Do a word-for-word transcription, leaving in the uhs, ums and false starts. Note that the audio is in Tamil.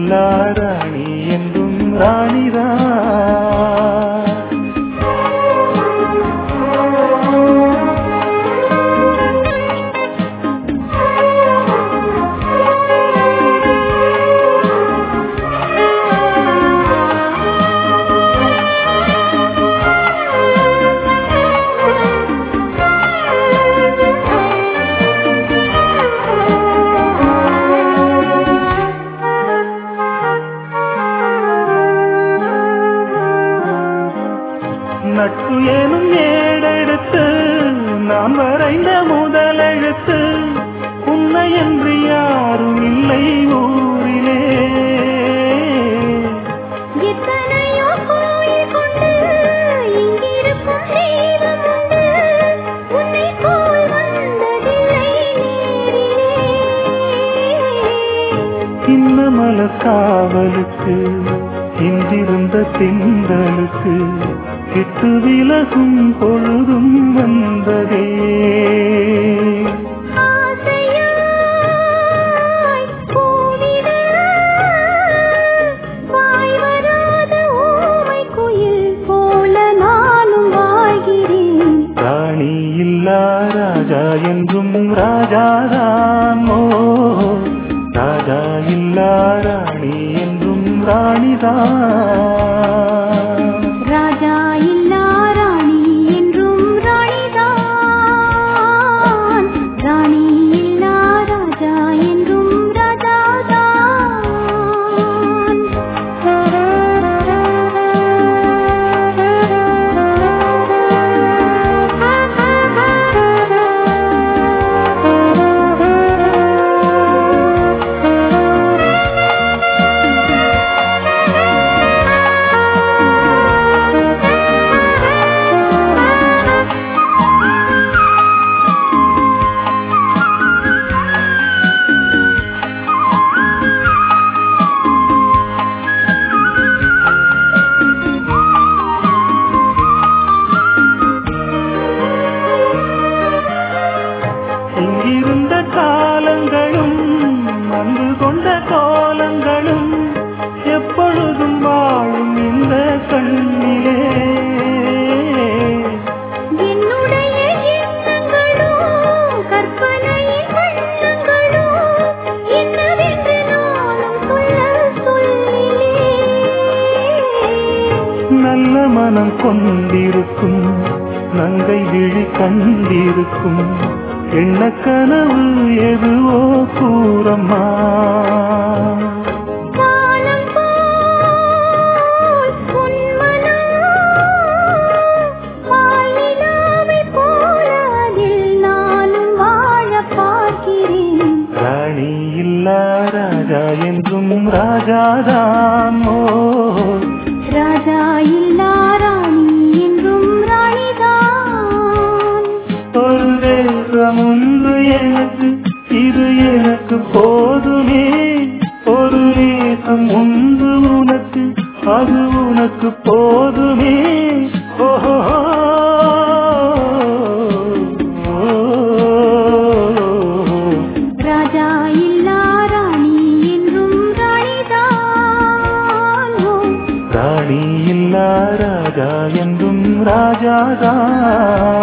இல்லா ராணி என்றும் ராணிதான். நட்பு எனும் ஏடெடுத்து நான் வரைந்த முதலெழுத்து உன்னை என்று யாரும் இல்லை ஊரிலே. எத்தனையோ கோயில் கொண்டு இங்கிருக்கும் தெய்வம் உண்டு, உன்னை போல் வந்ததில்லை நேரிலே. இன்ன மலர் காவலுக்கு இன்றிருந்த திங்களுக்கு விட்டு விலகும் பொழுதும் வந்ததே. ஆசையாய் பூவிட வாய் வராத ஊமை குயில் போல நானும் வாழ்கிறேன். ராணி இல்லா ராஜா என்றும் ராஜாதான். ஓ ராஜா இல்லா ராணி என்றும் ராணிதான். ராஜா இல்லா ராணி என்றும் ராணிதான். ராணி இல்லா ராஜா என்றும் ராஜாதான். இங்கிருந்த காலங்களும் அன்பு கொண்ட கோலங்களும் எப்பொழுதும் வாழும் இந்த கண்ணிலே. என்னுடைய எண்ணங்களும் கற்பனையின் வண்ணங்களும் என்னவென்று நானும் சொல்ல சொல்லிலே. நல்ல மனம் கொண்டிருக்கும் நங்கை விழி கண்டிருக்கும் எண்ண கனவு எதுவோ கூறம்மா. காலம் போல் உன் மனம் வானிலாவைப் போல அதில் நானும் வாழப் பார்க்கிறேன். ராணி இல்லா ராஜா என்றும் ராஜாதான். ஓ ராஜா இல்லா ராணி என்றும் ராணிதான். ஒரு தேசம் ஒன்று எனக்கு இது எனக்கு போதுமே. ஒரு தேசம் ஒன்று உனக்கு அது உனக்கு போதுமே. ஓஹோ ராஜா இல்லா ராணி என்றும் ராணிதான். ராணி இல்லா ராஜா என்றும் ராஜாதான்.